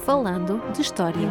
Falando de História.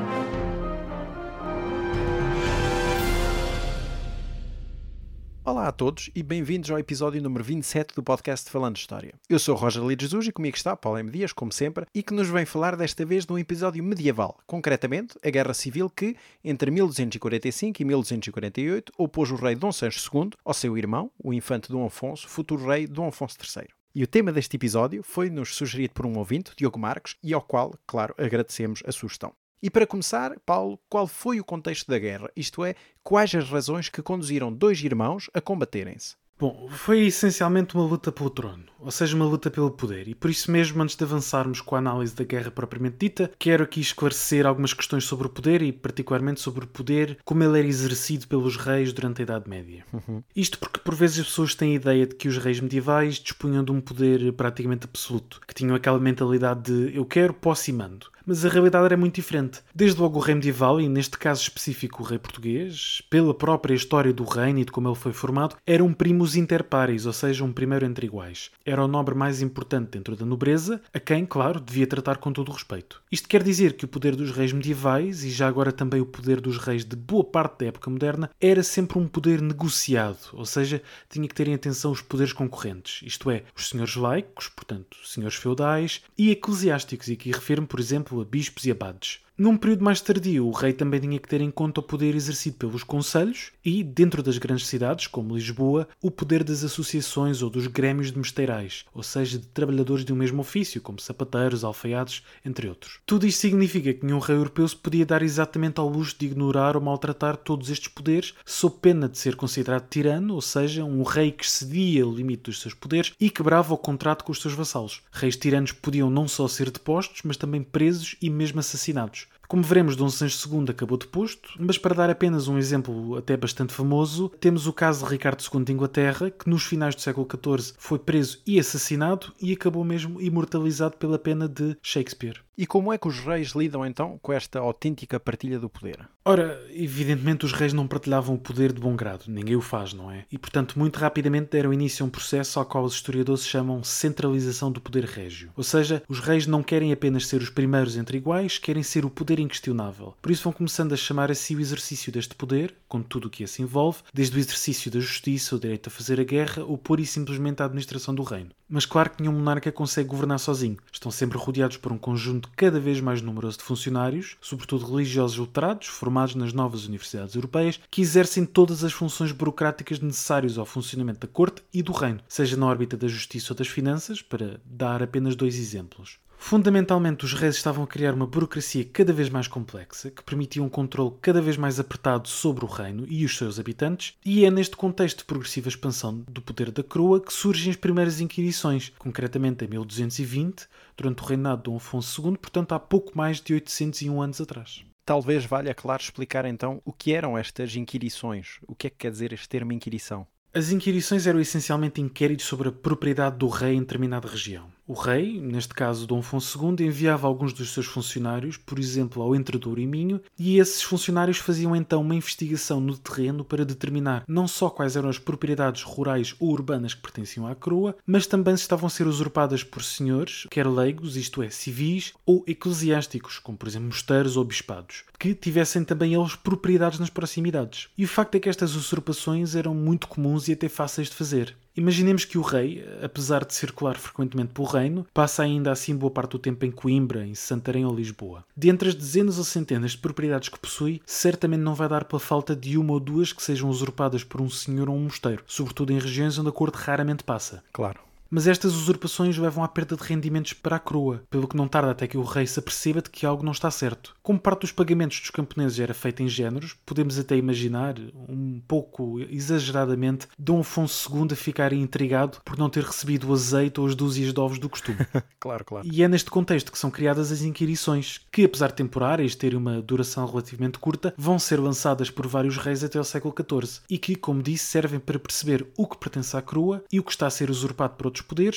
Olá a todos e bem-vindos ao episódio número 27 do podcast Falando de História. Eu sou Roger Lee Jesus e comigo está Paulo M. Dias, como sempre, e que nos vem falar desta vez de um episódio medieval, concretamente a Guerra Civil que, entre 1245 e 1248, opôs o rei Dom Sancho II ao seu irmão, o infante Dom Afonso, futuro rei Dom Afonso III. E o tema deste episódio foi-nos sugerido por um ouvinte, Diogo Marques, e ao qual, claro, agradecemos a sugestão. E para começar, Paulo, qual foi o contexto da guerra? Isto é, quais as razões que conduziram dois irmãos a combaterem-se? Bom, foi essencialmente uma luta pelo trono, ou seja, uma luta pelo poder, e por isso mesmo, antes de avançarmos com a análise da guerra propriamente dita, quero aqui esclarecer algumas questões sobre o poder e particularmente sobre o poder como ele era exercido pelos reis durante a Idade Média. Isto porque por vezes as pessoas têm a ideia de que os reis medievais dispunham de um poder praticamente absoluto, que tinham aquela mentalidade de eu quero, posso e mando. Mas a realidade era muito diferente. Desde logo o rei medieval, e neste caso específico o rei português, pela própria história do reino e de como ele foi formado, era um primus inter pares, ou seja, um primeiro entre iguais. Era o nobre mais importante dentro da nobreza, a quem, claro, devia tratar com todo o respeito. Isto quer dizer que o poder dos reis medievais, e já agora também o poder dos reis de boa parte da época moderna, era sempre um poder negociado, ou seja, tinha que ter em atenção os poderes concorrentes, isto é, os senhores laicos, portanto, senhores feudais, e eclesiásticos, e aqui refiro-me, por exemplo, a bispos e abades. Num período mais tardio, o rei também tinha que ter em conta o poder exercido pelos conselhos e, dentro das grandes cidades, como Lisboa, o poder das associações ou dos grêmios de mesteirais, ou seja, de trabalhadores de um mesmo ofício, como sapateiros, alfaiates, entre outros. Tudo isto significa que nenhum rei europeu se podia dar exatamente ao luxo de ignorar ou maltratar todos estes poderes, sob pena de ser considerado tirano, ou seja, um rei que excedia o limite dos seus poderes e quebrava o contrato com os seus vassalos. Reis tiranos podiam não só ser depostos, mas também presos e mesmo assassinados. Como veremos, Dom Sancho II acabou deposto, mas para dar apenas um exemplo até bastante famoso, temos o caso de Ricardo II de Inglaterra, que nos finais do século XIV foi preso e assassinado e acabou mesmo imortalizado pela pena de Shakespeare. E como é que os reis lidam então com esta autêntica partilha do poder? Ora, evidentemente os reis não partilhavam o poder de bom grado, ninguém o faz, não é? E portanto muito rapidamente deram início a um processo ao qual os historiadores chamam centralização do poder régio. Ou seja, os reis não querem apenas ser os primeiros entre iguais, querem ser o poder inquestionável. Por isso vão começando a chamar a si o exercício deste poder, com tudo o que esse envolve, desde o exercício da justiça, o direito a fazer a guerra, ou pura e simplesmente a administração do reino. Mas claro que nenhum monarca consegue governar sozinho. Estão sempre rodeados por um conjunto cada vez mais numeroso de funcionários, sobretudo religiosos letrados, formados nas novas universidades europeias, que exercem todas as funções burocráticas necessárias ao funcionamento da corte e do reino, seja na órbita da justiça ou das finanças, para dar apenas dois exemplos. Fundamentalmente, os reis estavam a criar uma burocracia cada vez mais complexa, que permitia um controle cada vez mais apertado sobre o reino e os seus habitantes, e é neste contexto de progressiva expansão do poder da coroa que surgem as primeiras inquirições, concretamente em 1220, durante o reinado de Dom Afonso II, portanto há pouco mais de 801 anos atrás. Talvez valha, claro, explicar então o que eram estas inquirições. O que é que quer dizer este termo inquirição? As inquirições eram essencialmente inquéritos sobre a propriedade do rei em determinada região. O rei, neste caso Dom Afonso II, enviava alguns dos seus funcionários, por exemplo, ao Entredouro e Minho, e esses funcionários faziam então uma investigação no terreno para determinar não só quais eram as propriedades rurais ou urbanas que pertenciam à coroa, mas também se estavam a ser usurpadas por senhores, quer leigos, isto é, civis, ou eclesiásticos, como por exemplo mosteiros ou bispados, que tivessem também eles propriedades nas proximidades. E o facto é que estas usurpações eram muito comuns e até fáceis de fazer. Imaginemos que o rei, apesar de circular frequentemente pelo reino, passa ainda assim boa parte do tempo em Coimbra, em Santarém ou Lisboa. De entre as dezenas ou centenas de propriedades que possui, certamente não vai dar pela falta de uma ou duas que sejam usurpadas por um senhor ou um mosteiro, sobretudo em regiões onde a corte raramente passa. Claro. Mas estas usurpações levam à perda de rendimentos para a coroa, pelo que não tarda até que o rei se aperceba de que algo não está certo. Como parte dos pagamentos dos camponeses era feita em géneros, podemos até imaginar, um pouco exageradamente, Dom Afonso II a ficar intrigado por não ter recebido o azeite ou as dúzias de ovos do costume. Claro. E é neste contexto que são criadas as inquirições, que apesar de temporárias terem uma duração relativamente curta, vão ser lançadas por vários reis até ao século XIV, e que, como disse, servem para perceber o que pertence à coroa e o que está a ser usurpado por outros poderes,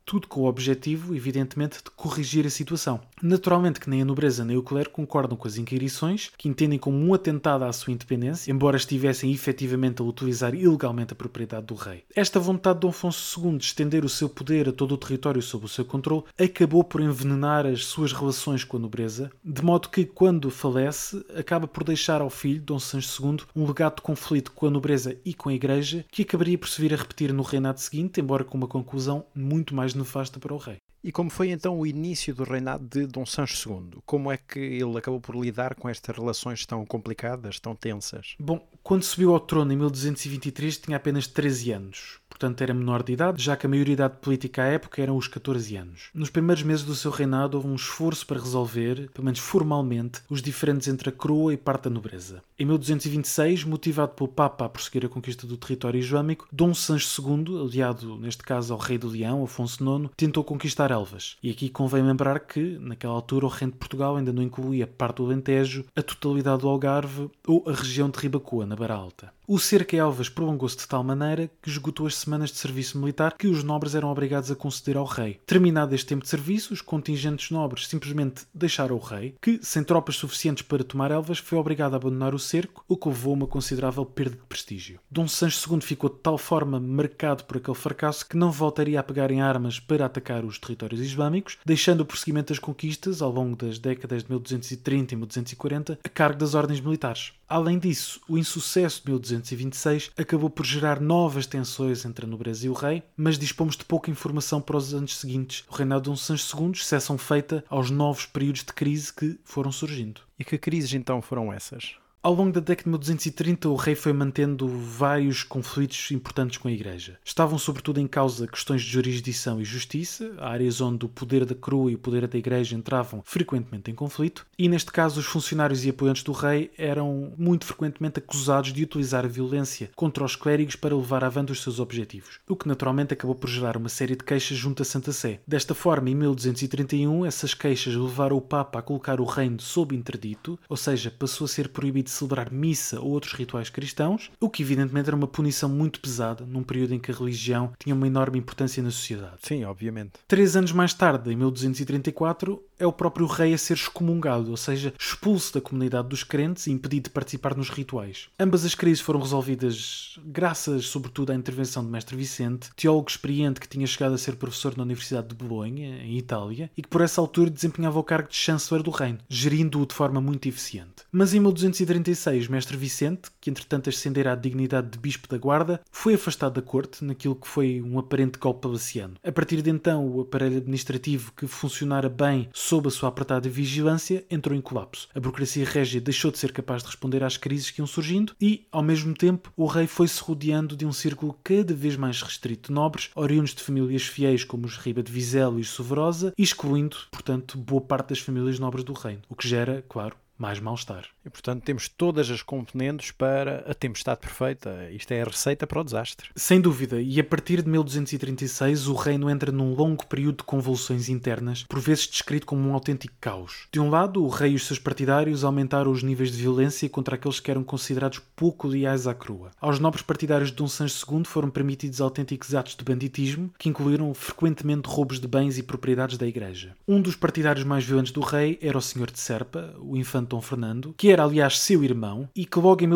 tudo com o objetivo, evidentemente, de corrigir a situação. Naturalmente que nem a nobreza nem o clero concordam com as inquirições, que entendem como um atentado à sua independência, embora estivessem efetivamente a utilizar ilegalmente a propriedade do rei. Esta vontade de Dom Afonso II de estender o seu poder a todo o território sob o seu controle acabou por envenenar as suas relações com a nobreza, de modo que, quando falece, acaba por deixar ao filho, Dom Sancho II, um legado de conflito com a nobreza e com a Igreja, que acabaria por se vir a repetir no reinado seguinte, embora com uma conclusão muito mais nefasta para o rei. E como foi então o início do reinado de Dom Sancho II? Como é que ele acabou por lidar com estas relações tão complicadas, tão tensas? Bom, quando subiu ao trono em 1223 tinha apenas 13 anos. Portanto, era menor de idade, já que a maioridade política à época eram os 14 anos. Nos primeiros meses do seu reinado houve um esforço para resolver, pelo menos formalmente, os diferentes entre a coroa e parte da nobreza. Em 1226, motivado pelo Papa a prosseguir a conquista do território islâmico, Dom Sancho II, aliado neste caso ao rei do Leão, Afonso IX, tentou conquistar Elvas. E aqui convém lembrar que, naquela altura, o reino de Portugal ainda não incluía parte do Alentejo, a totalidade do Algarve ou a região de Ribacoa, na Beira Alta. O cerco a Elvas prolongou-se de tal maneira que esgotou as semanas de serviço militar que os nobres eram obrigados a conceder ao rei. Terminado este tempo de serviço, os contingentes nobres simplesmente deixaram o rei, que, sem tropas suficientes para tomar Elvas, foi obrigado a abandonar o cerco, o que levou a uma considerável perda de prestígio. Dom Sancho II ficou de tal forma marcado por aquele fracasso que não voltaria a pegar em armas para atacar os territórios islâmicos, deixando o prosseguimento das conquistas, ao longo das décadas de 1230 e 1240, a cargo das ordens militares. Além disso, o insucesso de 1226 acabou por gerar novas tensões entre a nobreza e o rei, mas dispomos de pouca informação para os anos seguintes. O reinado de Dom Sancho II, exceção feita aos novos períodos de crise que foram surgindo. E que crises então foram essas? Ao longo da década de 1230, o rei foi mantendo vários conflitos importantes com a Igreja. Estavam sobretudo em causa questões de jurisdição e justiça, áreas onde o poder da coroa e o poder da Igreja entravam frequentemente em conflito, e neste caso os funcionários e apoiantes do rei eram muito frequentemente acusados de utilizar a violência contra os clérigos para levar avante os seus objetivos, o que naturalmente acabou por gerar uma série de queixas junto à Santa Sé. Desta forma, em 1231, essas queixas levaram o Papa a colocar o reino sob interdito, ou seja, passou a ser proibido de celebrar missa ou outros rituais cristãos, o que evidentemente era uma punição muito pesada num período em que a religião tinha uma enorme importância na sociedade. Sim, obviamente. 3 anos mais tarde, em 1234, é o próprio rei a ser excomungado, ou seja, expulso da comunidade dos crentes e impedido de participar nos rituais. Ambas as crises foram resolvidas graças, sobretudo, à intervenção de Mestre Vicente, teólogo experiente que tinha chegado a ser professor na Universidade de Bolonha, em Itália, e que por essa altura desempenhava o cargo de chanceler do reino, gerindo-o de forma muito eficiente. Mas em 1236, Mestre Vicente, que entretanto ascendera à dignidade de Bispo da Guarda, foi afastado da corte naquilo que foi um aparente golpe palaciano. A partir de então, o aparelho administrativo que funcionara bem sob a sua apertada vigilância entrou em colapso. A burocracia régia deixou de ser capaz de responder às crises que iam surgindo e, ao mesmo tempo, o rei foi-se rodeando de um círculo cada vez mais restrito de nobres, oriundos de famílias fiéis como os Riba de Vizela e os Soverosa, excluindo, portanto, boa parte das famílias nobres do reino, o que gera, claro, mais mal-estar. E, portanto, temos todas as componentes para a tempestade perfeita. Isto é a receita para o desastre. Sem dúvida, e a partir de 1236 o reino entra num longo período de convulsões internas, por vezes descrito como um autêntico caos. De um lado, o rei e os seus partidários aumentaram os níveis de violência contra aqueles que eram considerados pouco leais à coroa. Aos nobres partidários de Dom Sancho II foram permitidos autênticos atos de banditismo, que incluíram frequentemente roubos de bens e propriedades da Igreja. Um dos partidários mais violentos do rei era o Senhor de Serpa, o infante Dom Fernando, que era aliás seu irmão, e que logo em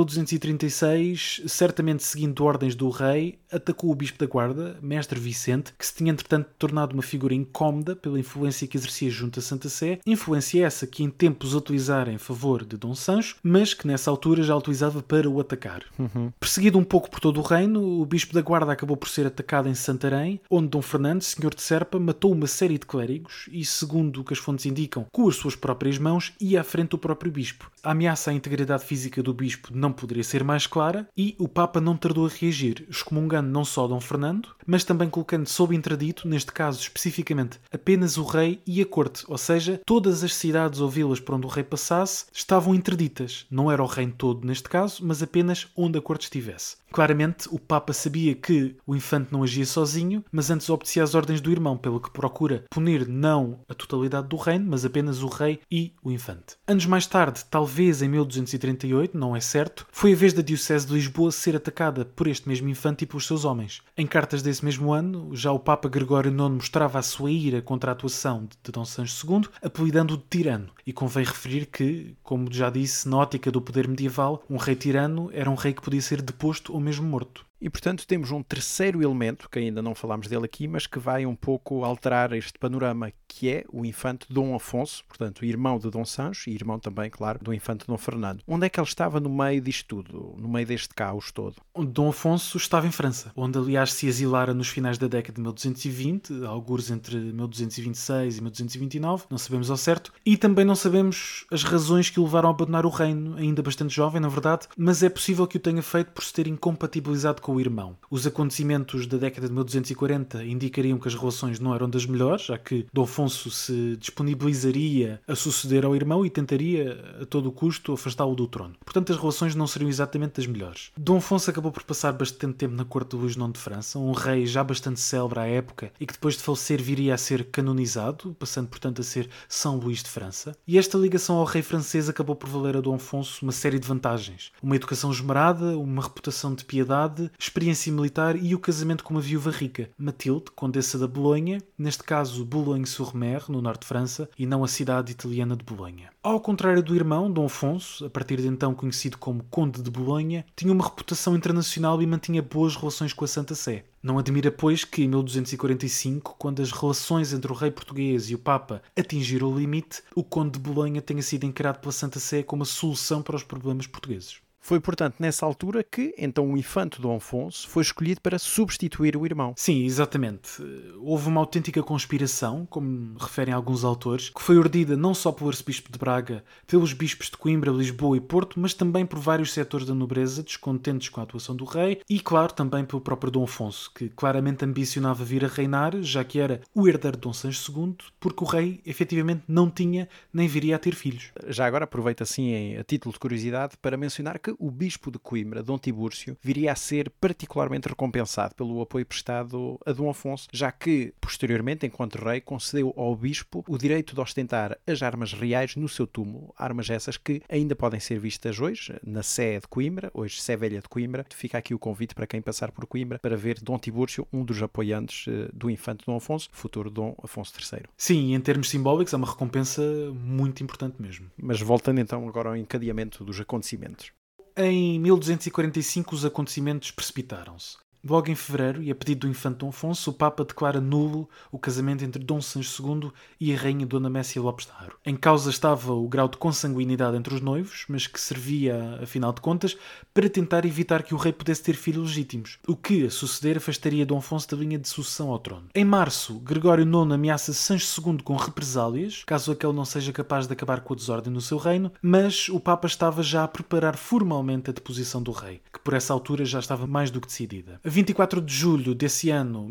1236, certamente seguindo ordens do rei, atacou o Bispo da Guarda, Mestre Vicente, que se tinha entretanto tornado uma figura incómoda pela influência que exercia junto a Santa Sé, influência essa que em tempos utilizara em favor de Dom Sancho, mas que nessa altura já utilizava para o atacar. Perseguido um pouco por todo o reino, o Bispo da Guarda acabou por ser atacado em Santarém, onde Dom Fernando, Senhor de Serpa, matou uma série de clérigos e, segundo o que as fontes indicam, com as suas próprias mãos, ia à frente do próprio Bispo. A ameaça à integridade física do Bispo não poderia ser mais clara e o Papa não tardou a reagir, excomungando não só Dom Fernando, mas também colocando sob interdito, neste caso especificamente, apenas o rei e a corte, ou seja, todas as cidades ou vilas por onde o rei passasse estavam interditas. Não era o reino todo neste caso, mas apenas onde a corte estivesse. Claramente, o Papa sabia que o infante não agia sozinho, mas antes obedecia às ordens do irmão, pelo que procura punir não a totalidade do reino, mas apenas o rei e o infante. Anos mais tarde, talvez em 1238, não é certo, foi a vez da Diocese de Lisboa ser atacada por este mesmo infante e pelos seus homens. Em cartas desse mesmo ano, já o Papa Gregório IX mostrava a sua ira contra a atuação de Dom Sancho II, apelidando-o de tirano. E convém referir que, como já disse, na ótica do poder medieval, um rei tirano era um rei que podia ser deposto ou mesmo morto. E, portanto, temos um terceiro elemento, que ainda não falámos dele aqui, mas que vai um pouco alterar este panorama, que é o infante Dom Afonso, portanto, irmão de Dom Sancho e irmão também, claro, do infante Dom Fernando. Onde é que ele estava no meio disto tudo, no meio deste caos todo? Dom Afonso estava em França, onde aliás se exilara nos finais da década de 1220, algures entre 1226 e 1229, não sabemos ao certo, e também não sabemos as razões que o levaram a abandonar o reino, ainda bastante jovem, na verdade, mas é possível que o tenha feito por se ter incompatibilizado com o irmão. Os acontecimentos da década de 1240 indicariam que as relações não eram das melhores, já que Dom Afonso se disponibilizaria a suceder ao irmão e tentaria a todo o custo afastá-lo do trono. Portanto, as relações não seriam exatamente das melhores. Dom Afonso acabou por passar bastante tempo na corte de Luís IX de França, um rei já bastante célebre à época e que depois de falecer viria a ser canonizado, passando portanto a ser São Luís de França. E esta ligação ao rei francês acabou por valer a Dom Afonso uma série de vantagens. Uma educação esmerada, uma reputação de piedade, experiência militar e o casamento com uma viúva rica, Matilde, condessa da Bolonha, neste caso Boulogne-sur-Mer, no norte de França, e não a cidade italiana de Bolonha. Ao contrário do irmão, Dom Afonso, a partir de então conhecido como Conde de Bolonha, tinha uma reputação internacional e mantinha boas relações com a Santa Sé. Não admira, pois, que em 1245, quando as relações entre o rei português e o Papa atingiram o limite, o Conde de Bolonha tenha sido encarado pela Santa Sé como a solução para os problemas portugueses. Foi, portanto, nessa altura que, então, o infante Dom Afonso foi escolhido para substituir o irmão. Sim, exatamente. Houve uma autêntica conspiração, como referem alguns autores, que foi urdida não só pelo arcebispo de Braga, pelos bispos de Coimbra, Lisboa e Porto, mas também por vários setores da nobreza descontentes com a atuação do rei e, claro, também pelo próprio Dom Afonso, que claramente ambicionava vir a reinar, já que era o herdeiro de Dom Sancho II, porque o rei, efetivamente, não tinha nem viria a ter filhos. Já agora aproveito assim, a título de curiosidade, para mencionar que o bispo de Coimbra, Dom Tibúrcio, viria a ser particularmente recompensado pelo apoio prestado a Dom Afonso, já que, posteriormente, enquanto rei, concedeu ao bispo o direito de ostentar as armas reais no seu túmulo, armas essas que ainda podem ser vistas hoje, na Sé de Coimbra, hoje Sé Velha de Coimbra. Fica aqui o convite para quem passar por Coimbra para ver Dom Tibúrcio, um dos apoiantes do infante Dom Afonso, futuro Dom Afonso III. Sim, em termos simbólicos é uma recompensa muito importante mesmo. Mas voltando então agora ao encadeamento dos acontecimentos. Em 1245 os acontecimentos precipitaram-se. Logo em fevereiro, e a pedido do infante Dom Afonso, o Papa declara nulo o casamento entre Dom Sancho II e a rainha Dona Mécia Lopes de Haro. Em causa estava o grau de consanguinidade entre os noivos, mas que servia, afinal de contas, para tentar evitar que o rei pudesse ter filhos legítimos, o que, a suceder, afastaria Dom Afonso da linha de sucessão ao trono. Em março, Gregório IX ameaça Sancho II com represálias, caso aquele não seja capaz de acabar com a desordem no seu reino, mas o Papa estava já a preparar formalmente a deposição do rei, que por essa altura já estava mais do que decidida. A 24 de julho desse ano,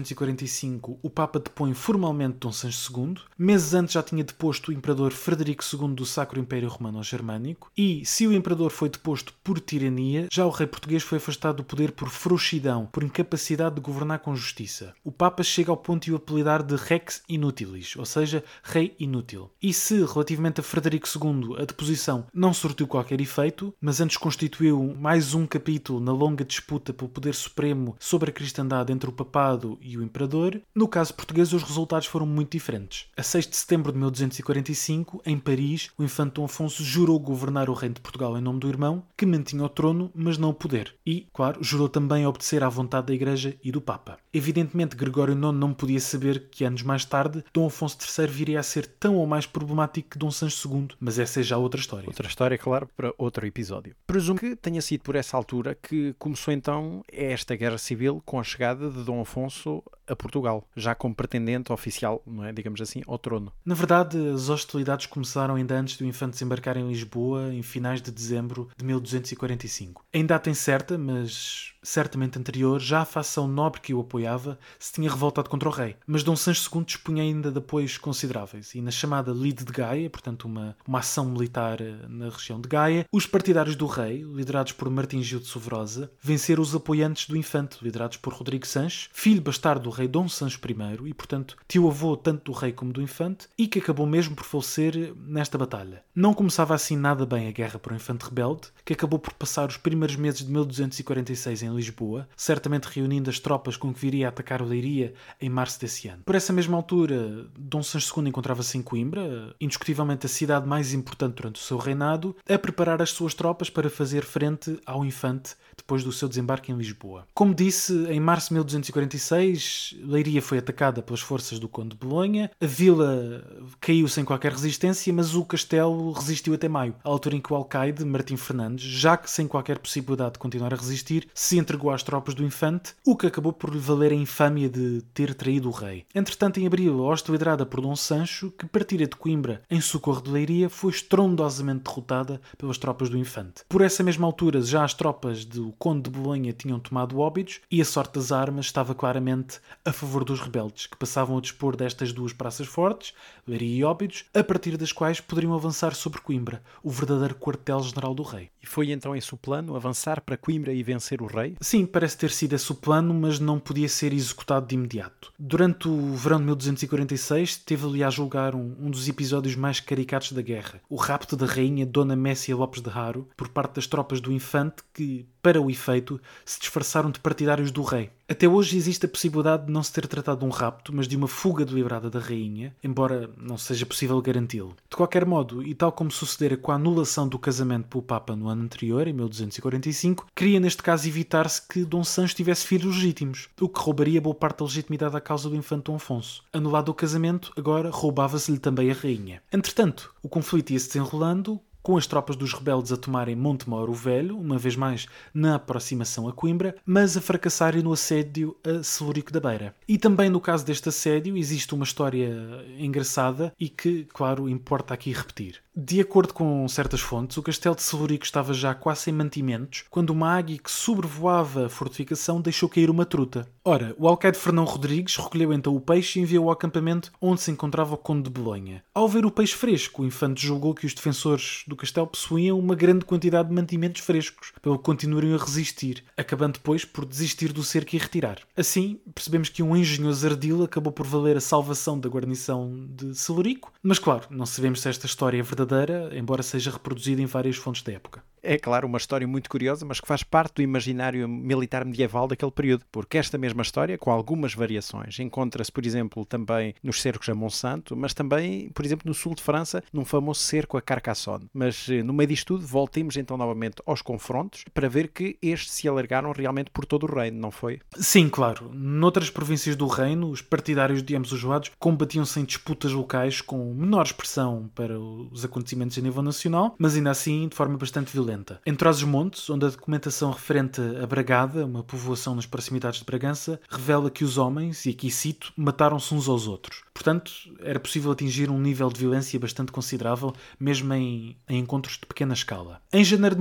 1245, o Papa depõe formalmente Dom Sancho II. Meses antes já tinha deposto o imperador Frederico II do Sacro Império Romano-Germânico. E, se o imperador foi deposto por tirania, já o rei português foi afastado do poder por frouxidão, por incapacidade de governar com justiça. O Papa chega ao ponto de o apelidar de Rex Inutilis, ou seja, rei inútil. E se, relativamente a Frederico II, a deposição não surtiu qualquer efeito, mas antes constituiu mais um capítulo na longa disputa pelo poder supremo sobre a cristandade entre o papado e o imperador, no caso português os resultados foram muito diferentes. A 6 de setembro de 1245, em Paris, o infante Dom Afonso jurou governar o reino de Portugal em nome do irmão, que mantinha o trono, mas não o poder. E, claro, jurou também obedecer à vontade da Igreja e do Papa. Evidentemente, Gregório IX não podia saber que anos mais tarde, Dom Afonso III viria a ser tão ou mais problemático que Dom Sancho II, mas essa é já outra história. Outra história, claro, para outro episódio. Presumo que tenha sido por essa altura que começou então esta guerra civil com a chegada de Dom Afonso a Portugal, já como pretendente oficial, não é, digamos assim, ao trono. Na verdade, as hostilidades começaram ainda antes do infante desembarcar em Lisboa, em finais de dezembro de 1245. Em data incerta, mas certamente anterior, já a facção nobre que o apoiava se tinha revoltado contra o rei. Mas Dom Sancho II dispunha ainda de apoios consideráveis, e na chamada Lide de Gaia, portanto uma ação militar na região de Gaia, os partidários do rei, liderados por Martim Gil de Soverosa, venceram os apoiantes do infante Infante, liderados por Rodrigo Sanches, filho bastardo do rei Dom Sancho I e, portanto, tio-avô tanto do rei como do Infante, e que acabou mesmo por falecer nesta batalha. Não começava assim nada bem a guerra para o Infante rebelde, que acabou por passar os primeiros meses de 1246 em Lisboa, certamente reunindo as tropas com que viria a atacar o Leiria em março desse ano. Por essa mesma altura, Dom Sancho II encontrava-se em Coimbra, indiscutivelmente a cidade mais importante durante o seu reinado, a preparar as suas tropas para fazer frente ao Infante depois do seu desembarque em Lisboa. Como disse, em março de 1246, Leiria foi atacada pelas forças do Conde de Bolonha, a vila caiu sem qualquer resistência, mas o castelo resistiu até maio, à altura em que o alcaide, Martim Fernandes, já que sem qualquer possibilidade de continuar a resistir, se entregou às tropas do Infante, o que acabou por lhe valer a infâmia de ter traído o rei. Entretanto, em abril, a hoste liderada por Dom Sancho, que partira de Coimbra em socorro de Leiria, foi estrondosamente derrotada pelas tropas do Infante. Por essa mesma altura, já as tropas do Conde de Bolonha tinham tomado Óbidos e a sorte das armas estava claramente a favor dos rebeldes, que passavam a dispor destas duas praças fortes, Leiria e Óbidos, a partir das quais poderiam avançar sobre Coimbra, o verdadeiro quartel-general do rei. E foi então esse o plano, avançar para Coimbra e vencer o rei? Sim, parece ter sido esse o plano, mas não podia ser executado de imediato. Durante o verão de 1246, teve ali a julgar um dos episódios mais caricatos da guerra, o rapto da rainha Dona Messia Lopes de Haro por parte das tropas do Infante que, para o efeito, se disfarçaram de partidários do rei. Até hoje existe a possibilidade de não se ter tratado de um rapto, mas de uma fuga deliberada da rainha, embora não seja possível garanti-lo. De qualquer modo, e tal como sucedera com a anulação do casamento pelo Papa no ano anterior, em 1245, queria neste caso evitar-se que Dom Sancho tivesse filhos legítimos, o que roubaria boa parte da legitimidade à causa do infante Dom Afonso. Anulado o casamento, agora roubava-se-lhe também a rainha. Entretanto, o conflito ia-se desenrolando, com as tropas dos rebeldes a tomarem Montemor o Velho, uma vez mais na aproximação a Coimbra, mas a fracassarem no assédio a Celurico da Beira. E também no caso deste assédio existe uma história engraçada e que, claro, importa aqui repetir. De acordo com certas fontes, o castelo de Celurico estava já quase sem mantimentos quando uma águia que sobrevoava a fortificação deixou cair uma truta. Ora, o alcaide Fernão Rodrigues recolheu então o peixe e enviou ao acampamento onde se encontrava o Conde de Bolonha. Ao ver o peixe fresco, o infante julgou que os defensores do castelo possuíam uma grande quantidade de mantimentos frescos, pelo que continuariam a resistir, acabando depois por desistir do cerco e retirar. Assim, percebemos que um engenhoso ardil acabou por valer a salvação da guarnição de Celurico, mas claro, não sabemos se esta história é verdadeira, embora seja reproduzida em várias fontes da época. É claro, uma história muito curiosa, mas que faz parte do imaginário militar medieval daquele período, porque esta mesma história, com algumas variações, encontra-se, por exemplo, também nos cercos a Monsanto, mas também, por exemplo, no sul de França, num famoso cerco a Carcassonne. Mas no meio disto tudo, voltemos então novamente aos confrontos, para ver que estes se alargaram realmente por todo o reino, não foi? Sim, claro. Noutras províncias do reino, os partidários de ambos os lados combatiam-se em disputas locais com menor expressão para os acontecimentos a nível nacional, mas ainda assim de forma bastante violenta. Em Trás-os-Montes, onde a documentação referente a Bragada, uma povoação nas proximidades de Bragança, revela que os homens, e aqui cito, mataram-se uns aos outros. Portanto, era possível atingir um nível de violência bastante considerável, mesmo em encontros de pequena escala. Em janeiro de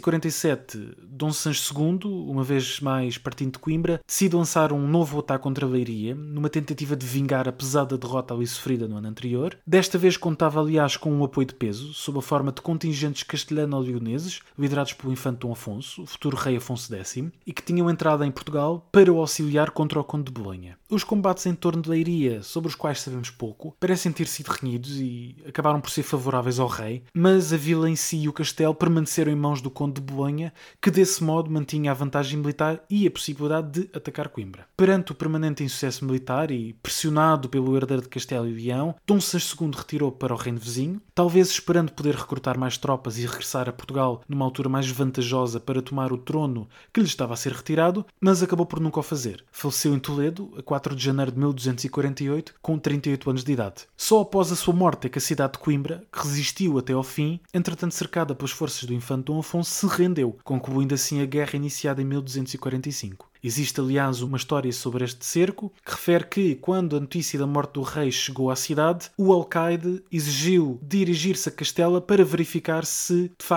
1247, Dom Sancho II, uma vez mais partindo de Coimbra, decide lançar um novo ataque contra a Leiria, numa tentativa de vingar a pesada derrota ali sofrida no ano anterior. Desta vez contava, aliás, com um apoio de peso, sob a forma de contingentes castelhano-leoneses, liderados pelo infante Dom Afonso, o futuro rei Afonso X, e que tinham entrado em Portugal para o auxiliar contra o Conde de Bolonha. Os combates em torno de Leiria, sobre os quais sabemos pouco, parecem ter sido renhidos e acabaram por ser favoráveis ao rei, mas a vila em si e o castelo permaneceram em mãos do Conde de Bolonha, que desse modo mantinha a vantagem militar e a possibilidade de atacar Coimbra. Perante o permanente insucesso militar e pressionado pelo herdeiro de Castelo e Leão, Dom Sancho II retirou para o reino vizinho, talvez esperando poder recrutar mais tropas e regressar a Portugal numa altura mais vantajosa para tomar o trono que lhe estava a ser retirado, mas acabou por nunca o fazer. Faleceu em Toledo, a 4 de janeiro de 1248, com 38 anos de idade. Só após a sua morte é que a cidade de Coimbra, que resistiu até ao fim, entretanto cercada pelas forças do infante Dom Afonso, se rendeu, concluindo assim a guerra iniciada em 1245. Existe, aliás, uma história sobre este cerco que refere que, quando a notícia da morte do rei chegou à cidade, o alcaide exigiu dirigir-se a Castela para verificar se, de facto,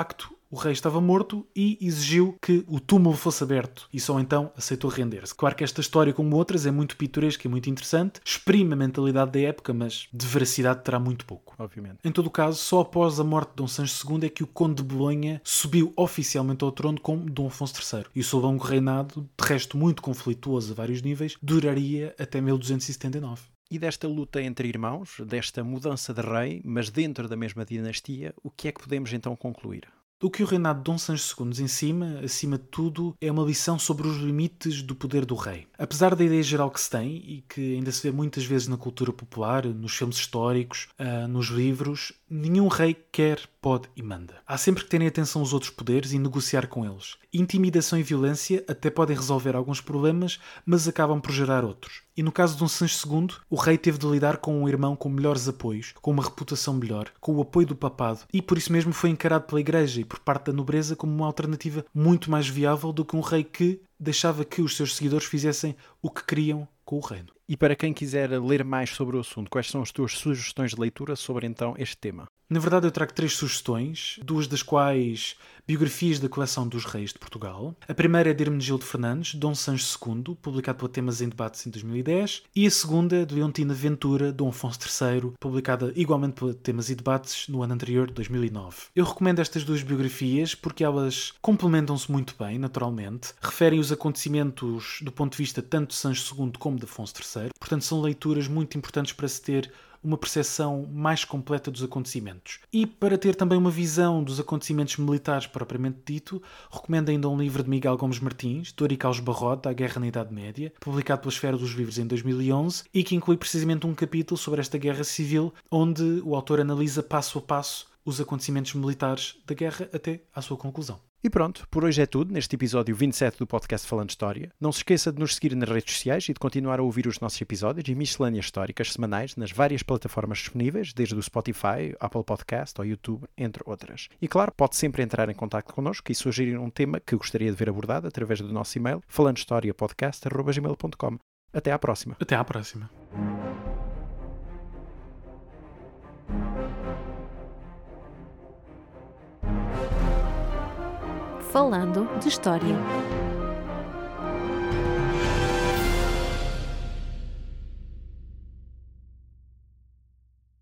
o rei estava morto e exigiu que o túmulo fosse aberto e só então aceitou render-se. Claro que esta história, como outras, é muito pitoresca e muito interessante, exprime a mentalidade da época, mas de veracidade terá muito pouco. Obviamente. Em todo o caso, só após a morte de Dom Sancho II é que o Conde de Bolonha subiu oficialmente ao trono como Dom Afonso III. E o seu longo reinado, de resto muito conflituoso a vários níveis, duraria até 1279. E desta luta entre irmãos, desta mudança de rei, mas dentro da mesma dinastia, o que é que podemos então concluir? O que o reinado de Dom Sancho II nos ensina, acima de tudo, é uma lição sobre os limites do poder do rei. Apesar da ideia geral que se tem, e que ainda se vê muitas vezes na cultura popular, nos filmes históricos, nos livros, nenhum rei quer, pode e manda. Há sempre que terem atenção aos outros poderes e negociar com eles. Intimidação e violência até podem resolver alguns problemas, mas acabam por gerar outros. E no caso de Dom Sancho II, o rei teve de lidar com um irmão com melhores apoios, com uma reputação melhor, com o apoio do papado, e por isso mesmo foi encarado pela Igreja e por parte da nobreza como uma alternativa muito mais viável do que um rei que deixava que os seus seguidores fizessem o que queriam com o reino. E para quem quiser ler mais sobre o assunto, quais são as tuas sugestões de leitura sobre então este tema? Na verdade, eu trago 3 sugestões, 2 das quais biografias da coleção dos reis de Portugal. A primeira é de Hermenegildo Fernandes, Dom Sancho II, publicado pela Temas em Debates em 2010. E a segunda é de Leontina Ventura, Dom Afonso III, publicada igualmente pela Temas e Debates no ano anterior, 2009. Eu recomendo estas 2 biografias porque elas complementam-se muito bem, naturalmente. Referem os acontecimentos do ponto de vista tanto de Sancho II como de Afonso III. Portanto, são leituras muito importantes para se ter uma percepção mais completa dos acontecimentos. E para ter também uma visão dos acontecimentos militares propriamente dito, recomendo ainda um livro de Miguel Gomes Martins, Dor e Caos Barrota, A Guerra na Idade Média, publicado pela Esfera dos Livros em 2011, e que inclui precisamente um capítulo sobre esta guerra civil, onde o autor analisa passo a passo os acontecimentos militares da guerra até à sua conclusão. E pronto, por hoje é tudo neste episódio 27 do podcast Falando História. Não se esqueça de nos seguir nas redes sociais e de continuar a ouvir os nossos episódios e miscelâneas históricas semanais nas várias plataformas disponíveis, desde o Spotify, Apple Podcast ou YouTube, entre outras. E claro, pode sempre entrar em contacto connosco e sugerir um tema que gostaria de ver abordado através do nosso e-mail falandohistoriapodcast@gmail.com. Até à próxima. Até à próxima. Falando de História.